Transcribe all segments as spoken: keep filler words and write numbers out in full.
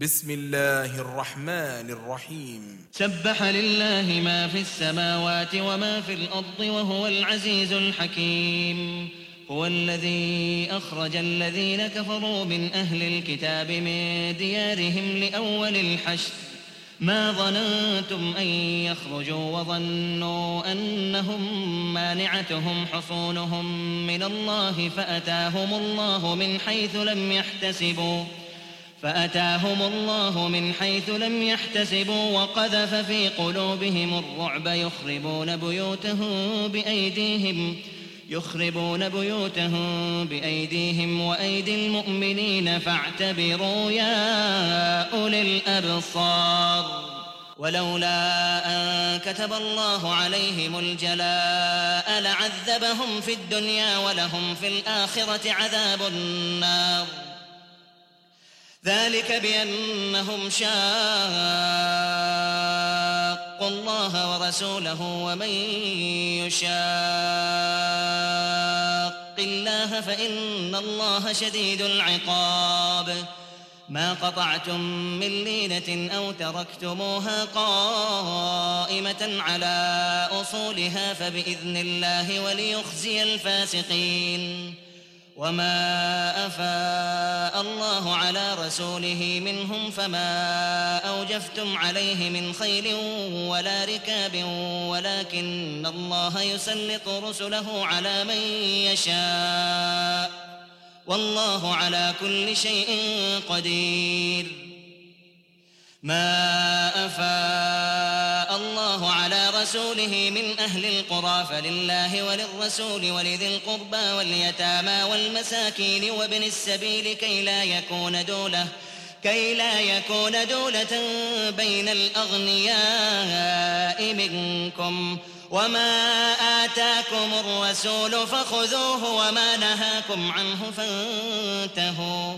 بسم الله الرحمن الرحيم. سبح لله ما في السماوات وما في الأرض وهو العزيز الحكيم. هو الذي أخرج الذين كفروا من أهل الكتاب من ديارهم لأول الحشر ما ظننتم أن يخرجوا وظنوا أنهم مانعتهم حصونهم من الله فأتاهم الله من حيث لم يحتسبوا فأتاهم الله من حيث لم يحتسبوا وقذف في قلوبهم الرعب يخربون بيوتهم بأيديهم يخربون بيوتهم بأيديهم وأيدي المؤمنين فاعتبروا يا أولي الأبصار. ولولا أن كتب الله عليهم الجلاء لعذبهم في الدنيا ولهم في الآخرة عذاب النار. ذلك بأنهم شاقوا الله ورسوله ومن يشاق الله فإن الله شديد العقاب. ما قطعتم من لينة أو تركتموها قائمة على أصولها فبإذن الله وليخزي الفاسقين. وما أفاء الله على رسوله منهم فما أوجفتم عليه من خيل ولا ركاب ولكن الله يسلط رسله على من يشاء والله على كل شيء قدير. ما أفاء الله على رسوله من أهل القرى فلله وللرسول ولذي القربى واليتامى والمساكين وابن السبيل كي لا يكون دولة كي لا يكون دولة بين الأغنياء منكم. وما آتاكم الرسول فخذوه وما نهاكم عنه فانتهوا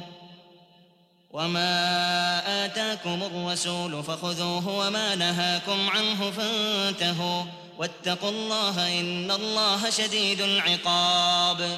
وما آتاكم الرسول فخذوه وما نهاكم عنه فانتهوا واتقوا الله إن الله شديد العقاب.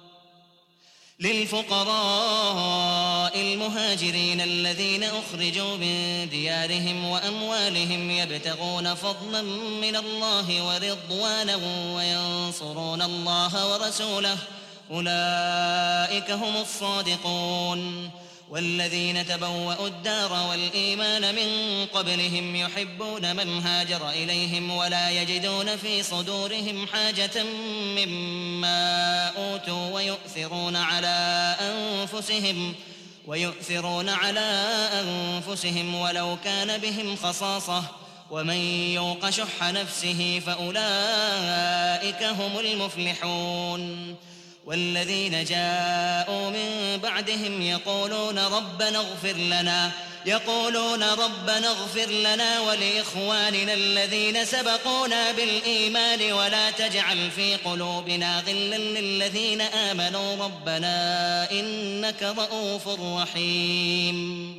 للفقراء المهاجرين الذين أخرجوا من ديارهم وأموالهم يبتغون فضلا من الله ورضوانا وينصرون الله ورسوله أولئك هم الصادقون. والذين تبوأوا الدار والإيمان من قبلهم يحبون من هاجر إليهم ولا يجدون في صدورهم حاجة مما أوتوا ويؤثرون على أنفسهم ويؤثرون على أنفسهم ولو كان بهم خصاصة ومن يوق شح نفسه فأولئك هم المفلحون. والذين جاءوا من بعدهم يقولون ربنا اغفر لنا يقولون ربنا اغفر لنا ولإخواننا الذين سبقونا بالإيمان ولا تجعل في قلوبنا غلا للذين آمنوا ربنا إنك رؤوف رحيم.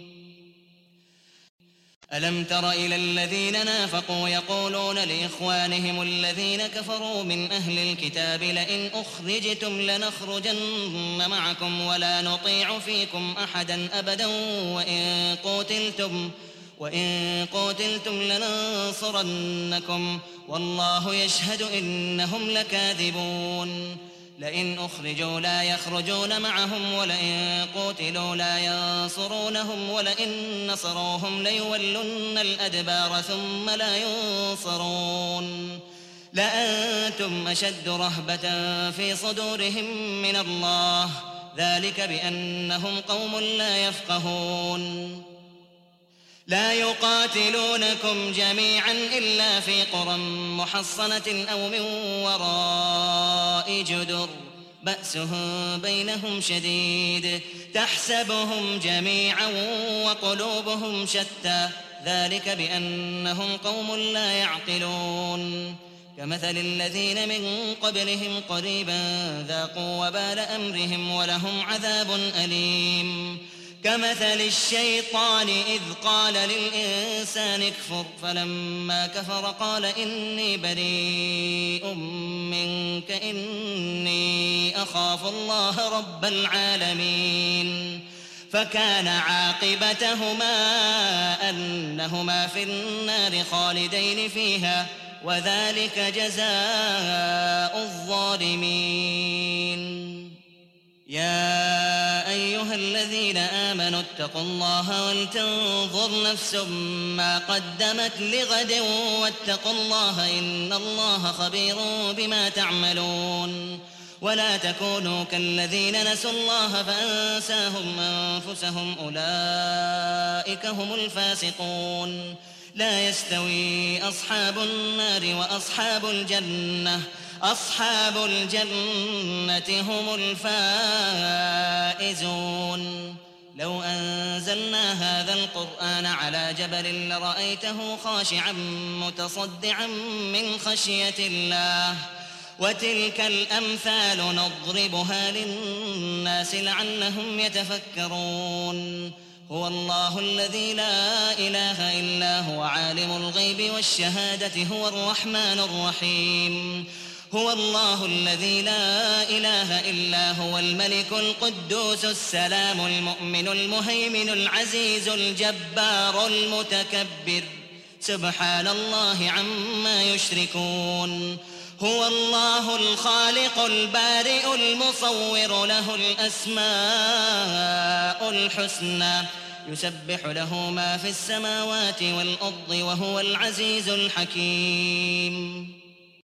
ألم تر إلى الذين نافقوا يقولون لإخوانهم الذين كفروا من أهل الكتاب لئن أخرجتم لنخرجن معكم ولا نطيع فيكم أحدا أبدا وإن قتلتم وإن قتلتم لننصرنكم والله يشهد إنهم لكاذبون. لئن أخرجوا لا يخرجون معهم ولئن قتلوا لا ينصرونهم ولئن نصروهم ليولن الأدبار ثم لا ينصرون. لأنتم أشد رهبة في صدورهم من الله ذلك بأنهم قوم لا يفقهون. لا يقاتلونكم جميعا إلا في قرى محصنة أو من وراء جدر بأسهم بينهم شديد تحسبهم جميعا وقلوبهم شتى ذلك بأنهم قوم لا يعقلون. كمثل الذين من قبلهم قريبا ذاقوا وبال أمرهم ولهم عذاب أليم. كمثل الشيطان إذ قال للإنسان اكفر فلما كفر قال إني بريء منك إني أخاف الله رب العالمين. فكان عاقبتهما أنهما في النار خالدين فيها وذلك جزاء الظالمين. يا أيها الذين آمنوا اتقوا الله ولتنظر نفس ما قدمت لغد واتقوا الله إن الله خبير بما تعملون. ولا تكونوا كالذين نسوا الله فأنساهم أنفسهم أولئك هم الفاسقون. لا يستوي أصحاب النار وأصحاب الجنة أصحاب الجنة هم الفائزون. لو أنزلنا هذا القرآن على جبل لرأيته خاشعا متصدعا من خشية الله وتلك الأمثال نضربها للناس لعلهم يتفكرون. هو الله الذي لا إله إلا هو عالم الغيب والشهادة هو الرحمن الرحيم. هو الله الذي لا إله إلا هو الملك القدوس السلام المؤمن المهيمن العزيز الجبار المتكبر سبحان الله عما يشركون. هو الله الخالق البارئ المصور له الأسماء الحسنى يسبح له ما في السماوات والأرض وهو العزيز الحكيم.